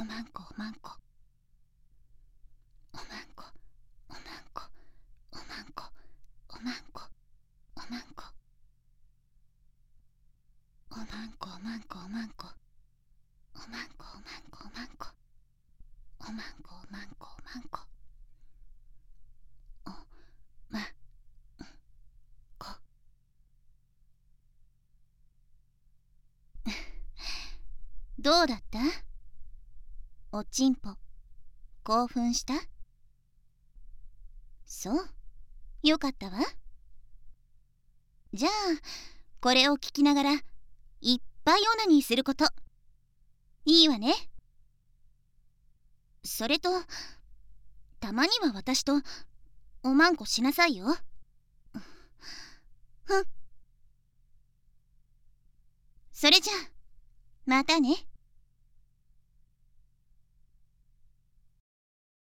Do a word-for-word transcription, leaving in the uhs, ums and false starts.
おまんこおまんこおまんこおまんこおまんこおまんこおまんこおまんこおまんこおまんこおまんこおまんこおまんこおまんこおまんこおまんこおまんこどうだった？おちんぽ興奮した？そう、よかったわ。じゃあこれを聞きながらいっぱいオナニーすること、いいわね。それとたまには私とおまんこしなさいよ。ふん。それじゃあまたね。